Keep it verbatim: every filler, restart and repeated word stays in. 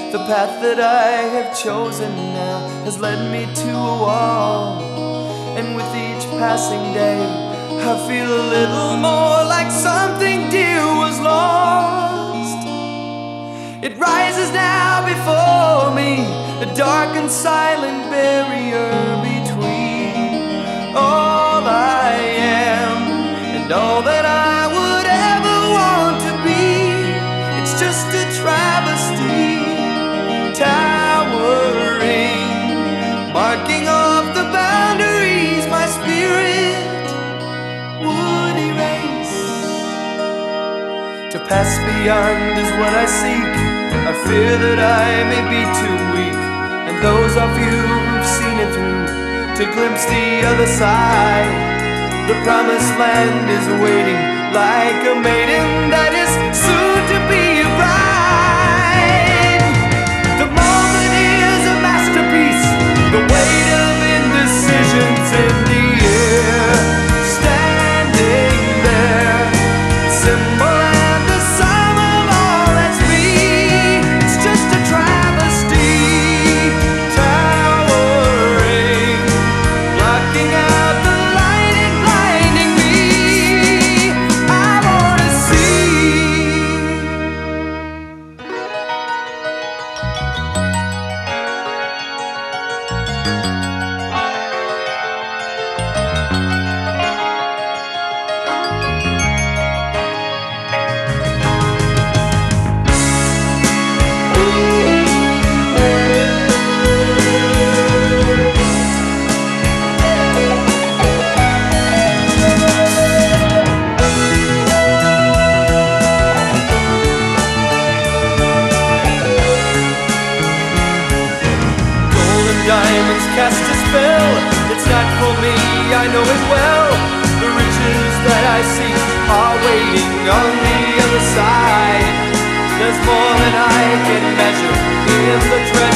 The path that I have chosen now has led me to a wall, and with each passing day I feel a little more like something dear was lost. It rises now before me, a dark and silent barrier between all I am and all that I would ever want to be. It's just a travesty, towering, marking off the boundaries my spirit would erase. To pass beyond is what I seek. I fear that I may be too weak, and those of you who've seen it through, to glimpse the other side. The promised land is waiting, like a maiden that is soon to be a bride. The moment is a masterpiece, the weight of indecisions in the air, standing there, symbol and the sum of all that's me. It's just a travesty, towering, blocking out the light and blinding me. I wanna see. Diamonds cast a spell. It's not for me, I know it well. The riches that I seek are waiting on the other side. There's more than I can measure in the treasure